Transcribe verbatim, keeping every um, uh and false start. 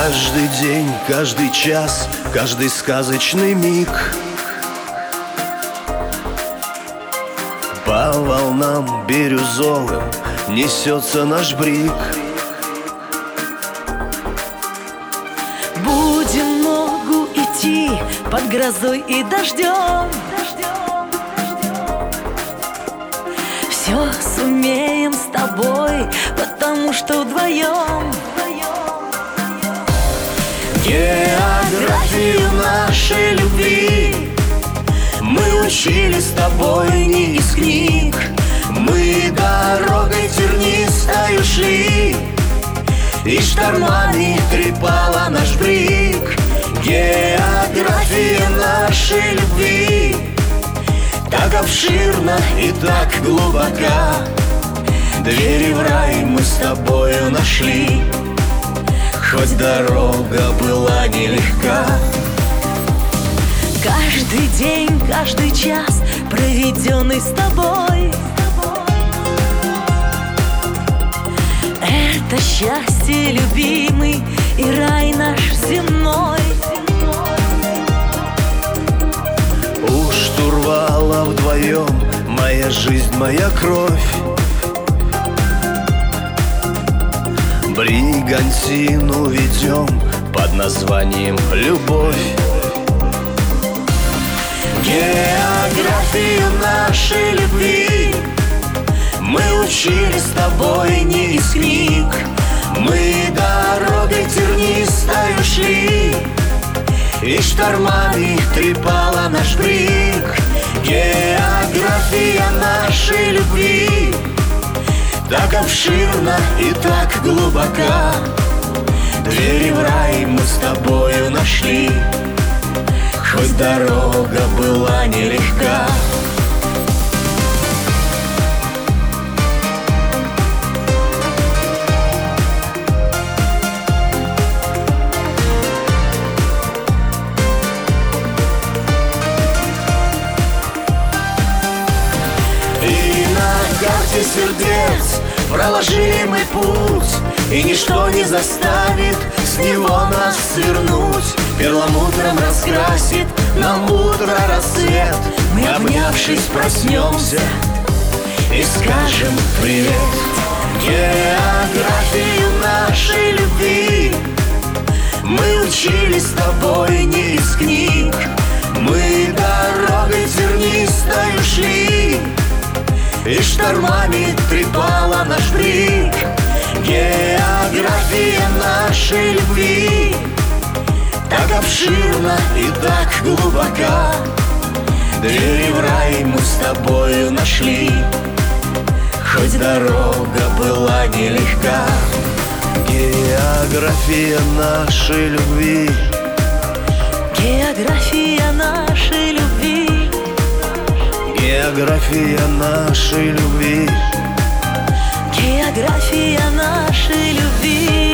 Каждый день, каждый час, каждый сказочный миг по волнам бирюзовым несется наш брик. Будем ногу идти под грозой и дождем, все сумеем с тобой, потому что вдвоем. Географию нашей любви мы учили с тобой не из книг. Мы дорогой тернистою шли, и штормами трепала наш брик. География нашей любви так обширна и так глубока. Двери в рай мы с тобою нашли, хоть дорога была нелегка. Каждый день, каждый час, проведенный с тобой, это счастье, любимый, и рай наш земной. У штурвала вдвоем моя жизнь, моя кровь. Бригантину ведем под названием «Любовь». Географию нашей любви мы учили с тобой не из книг. Мы дорогой тернистою шли, и штормами трепала наш брик. География нашей любви так обширна и так глубока. Двери в рай мы с тобою нашли, хоть дорога была нелегка. И на карте сердец проложили мы путь, и ничто не заставит с него нас свернуть. Перламутром раскрасит нам утро рассвет. Мы, обнявшись, проснемся и скажем привет. Географию нашей любви мы учили с тобой не из книг. Мы дорогой тернистою шли, и штормами трепала наш брик. География нашей любви так обширна и так глубока. Двери в рай мы с тобою нашли, хоть дорога была нелегка. География нашей любви, География нашей любви, география нашей любви, география нашей любви.